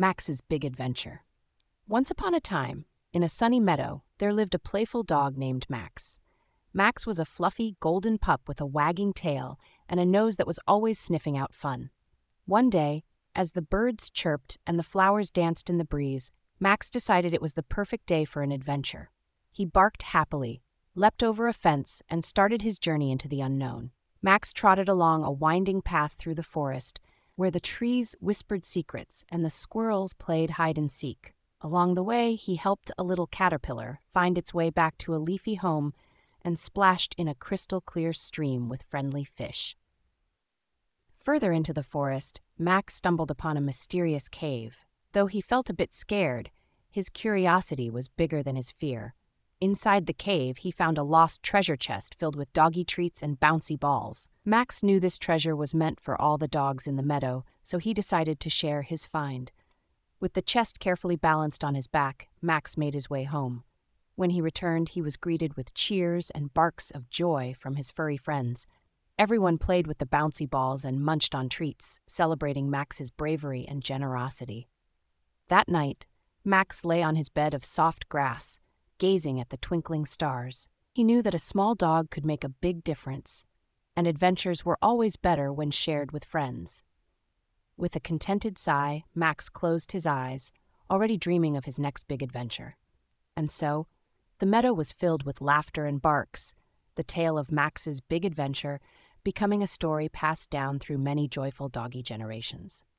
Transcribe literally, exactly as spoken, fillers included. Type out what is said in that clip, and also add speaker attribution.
Speaker 1: Max's Big Adventure. Once upon a time, in a sunny meadow, there lived a playful dog named Max. Max was a fluffy, golden pup with a wagging tail and a nose that was always sniffing out fun. One day, as the birds chirped and the flowers danced in the breeze, Max decided it was the perfect day for an adventure. He barked happily, leapt over a fence, and started his journey into the unknown. Max trotted along a winding path through the forest, where the trees whispered secrets and the squirrels played hide-and-seek. Along the way, he helped a little caterpillar find its way back to a leafy home and splashed in a crystal-clear stream with friendly fish. Further into the forest, Max stumbled upon a mysterious cave. Though he felt a bit scared, his curiosity was bigger than his fear. Inside the cave, he found a lost treasure chest filled with doggy treats and bouncy balls. Max knew this treasure was meant for all the dogs in the meadow, so he decided to share his find. With the chest carefully balanced on his back, Max made his way home. When he returned, he was greeted with cheers and barks of joy from his furry friends. Everyone played with the bouncy balls and munched on treats, celebrating Max's bravery and generosity. That night, Max lay on his bed of soft grass, gazing at the twinkling stars. He knew that a small dog could make a big difference, and adventures were always better when shared with friends. With a contented sigh, Max closed his eyes, already dreaming of his next big adventure. And so, the meadow was filled with laughter and barks, the tale of Max's big adventure becoming a story passed down through many joyful doggy generations.